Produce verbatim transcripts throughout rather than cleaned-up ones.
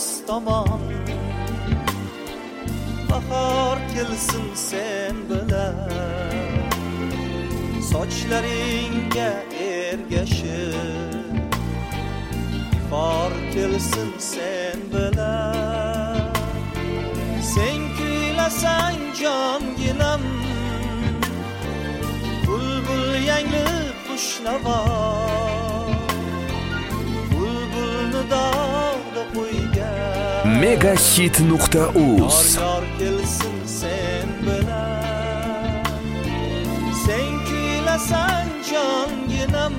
biz tomon bahor kelsin sen bilan sochlaringga ergashib ifor kelsin sen bilan sen kuylasang jonginam bulbul yangli qushnavo bulbulni dog'da qo'ygan megahit nuqta uz yor kelsin sen bilan sen kuylasang jonginam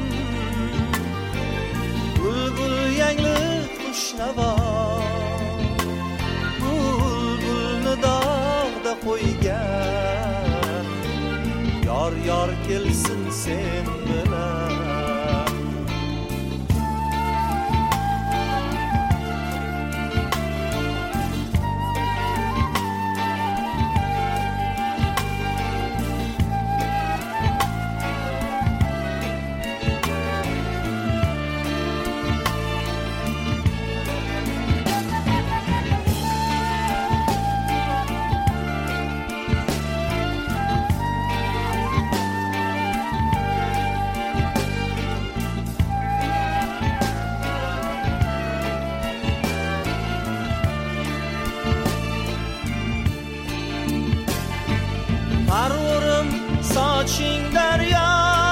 bulbul yangli qushnavo bulbulni dog'da qo'ygan yor yor kelsin sen bilan Parvorim soching daryo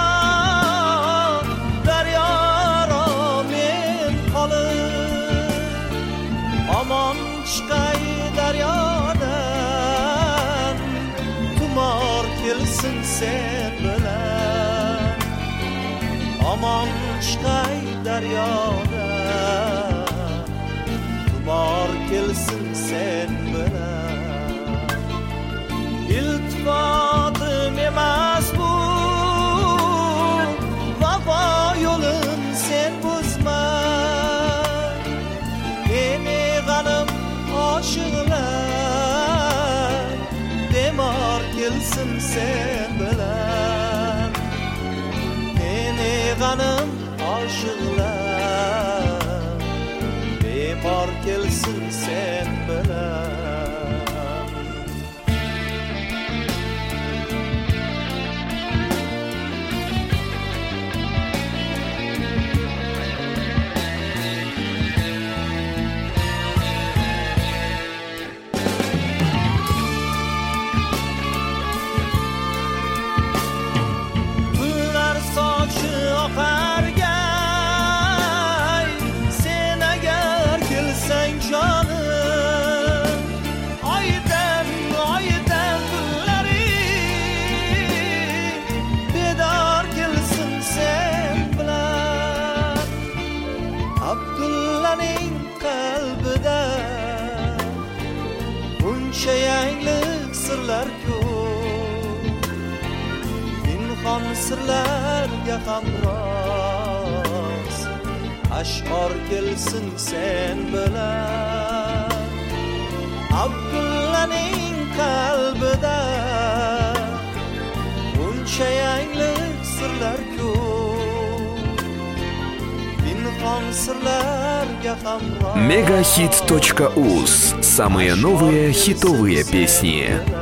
daryoro men qolib omon chiqay daryodan tumor kelsin sen bilan omon chiqay daryodan tumor kelsin sen bilan iltifotim emas bu vafo yo'lin sen buzma meni g'anim oshiqlar bemor kelsin sen bilan meni g'anim oshiqlar bemor kelsin sen bilan oqargay sen agar kelsang jonim oydan oydan kunlaring bedor kelsin sen bilan Abdullaning qalbida buncha yangilik sirlar ko'p pinhon sirlarga hamroz ash'or kelsin sen bilan Abdullaning qalbida buncha yangilik sirlar ko'p pinhon sirlarga hamroz megahit точка уз. Самые новые хитовые песни.